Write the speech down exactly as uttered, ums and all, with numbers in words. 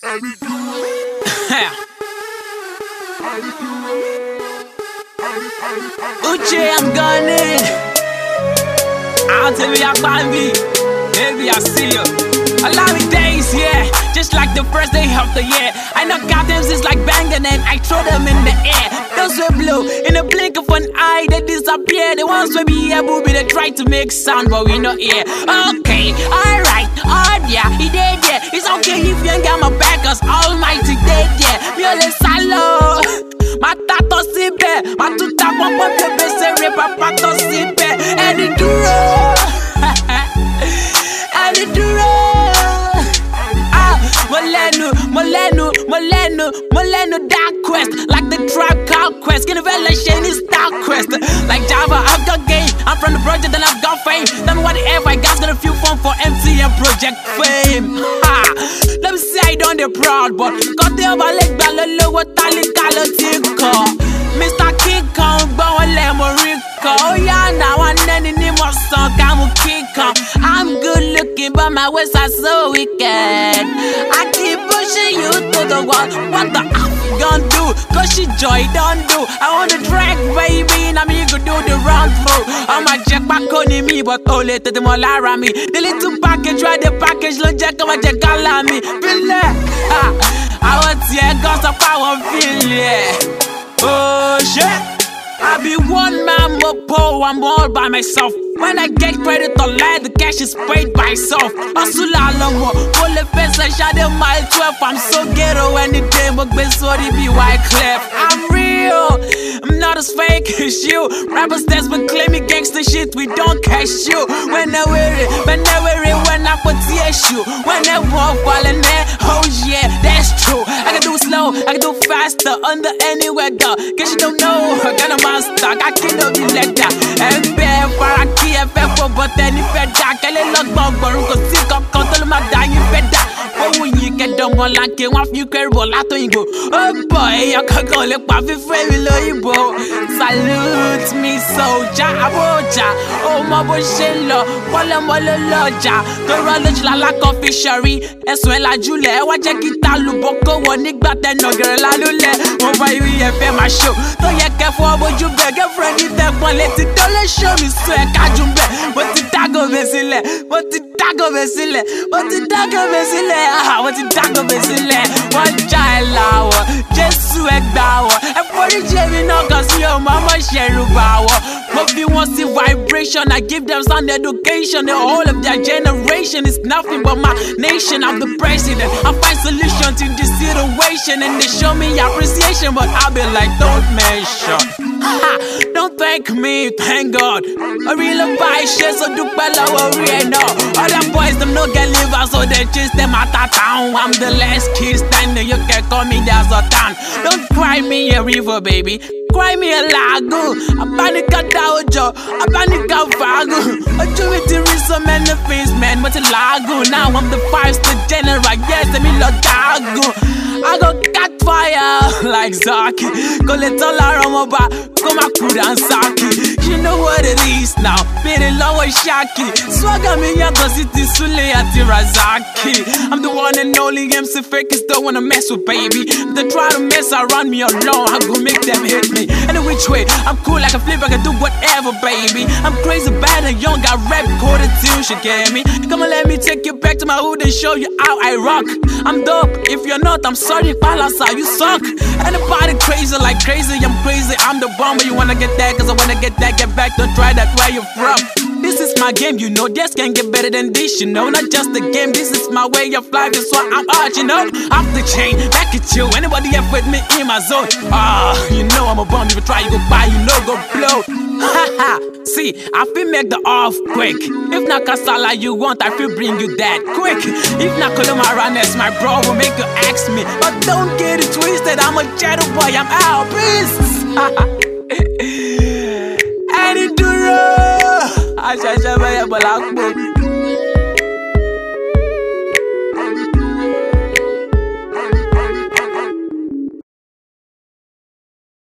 Uche, I'm gunning. I'll tell you about me. Maybe I'll see you. A lot of days, yeah, just like the first day of the year. I knock out them since like banging and I throw them in the air. Those were blue, in a blink of an eye, they disappear. The ones will be here, booby, they try to make sound, but we not here. Okay, alright, oh yeah, he did, yeah. It's okay if you ain't got my back, cause Almighty did, yeah. Miole salo, my tato sipe, my tuta kwa pepe se papa to sipe. And it duro, and it duro. Molenu, Molenu, Molenu, Molenu, Dark Quest, like the Tribe Called Quest. Get a revelation is Dark Quest. Like Java, I've got game. I'm from the project and I've got fame. Tell me what the F I got's got a few fun for M T and Project Fame. Ha! Let me see I done the proud, but got the over leg ballo, what tali calotico. Mister King Kong, Bow Lemorico. Oh yeah, now I'm any more song, I'm kick on. I'm good looking, but my ways are so wicked. I keep pushing you to the wall. What the F you gonna do? Cause she joy don't do. I want to drag, baby, and I'm here to do the round through. I'm a jack back on me, but all it to the molara me. The little package, try the package, look jack on my jack on me. I want to hear cause of power feel, yeah. Oh shit. I be one man mopo, I'm all by myself. When I get credit or lie, the cash is paid by itself. Asula longo, full of face, I shot a mile twelve. I'm so ghetto when the day book been sorry be white clef. I'm real, I'm not as fake as you. Rappers that's been claiming gangster shit, we don't cash you. When I wear it, when I wear it, when I put the issue. When I walk falling there, oh yeah, that's true. I can do slow, I can do faster, under anywhere go. Guess you don't know, I got a monster, I can't be like that. And bear for a key. F F O but then if I die, I let log bumper, go sick up, control my dying better. Oh, when you get done one like you want you carry ball out on you go. Oh boy, I can't go look my friend below you, bro. Salute me, soldier, aboja. Oh, my boy, shello, walla mola loja. The knowledge la la coffee sherry. As well as Jule, watch a guitar, Luboko, one nick, but then no girl, I lule. Oh, why we have my show. Don't you care for what you beg a friend, you take one, let it all show me, so I can't. What the taco vesile? What the taco vesile? What the taco vesile? Ah, what the taco vesile? One child hour, just swag bower. And for the Jamie, no, cause your mama share bower. But if you want to see vibration, I give them some education. The whole of their generation is nothing but my nation. I'm the president. I find solution to this situation, and they show me appreciation, but I'll be like, don't mention. Don't thank me, thank God. I really buy shit, so do better worry no. Other boys, them no get liver, so they chase them out of town. I'm the last kid standing, you can call me there's a town. Don't cry me a river, baby. Cry me a lago. I panic a dojo, I panic a vago. I do it to reach so many face, man, but a lago. Now I'm the five-star general, yes, I mean, Lodago. I go cat fire like Zaki. Go let all around my back, come on, cool and Saki. You know what it is now, Piri Lawa Shaki. Swagger me, ya go city Sule at Razaki. I'm the one and only M C fakers don't wanna mess with, baby. They try to mess around me alone, I go make them hit me. Any which way, I'm cool like a flip, I can do whatever, baby. I'm crazy, bad and young, got rap coded tunes, you get me? Come on, let me take you back to my hood and show you how I rock. I'm dope, if you're not, I'm sorry, Palasa, you suck. Anybody crazy like crazy, I'm crazy, I'm the bomb, but you wanna get that, cause I wanna get that, get back, don't try that, where you from? This is my game, you know, this can't get better than this, you know. Not just a game, this is my way of life, that's why I'm out, you know. Off the chain, back at you, anybody F with me in my zone. Ah, you know I'm a bomb, if you try, you go buy, you know, go blow. Haha, see, I feel make the off quick. If not Kasala you want, I feel bring you that quick. If not Kolomaranes, my bro will make you ask me. But don't get it twisted, I'm a shadow boy, I'm out, peace. And it do I shall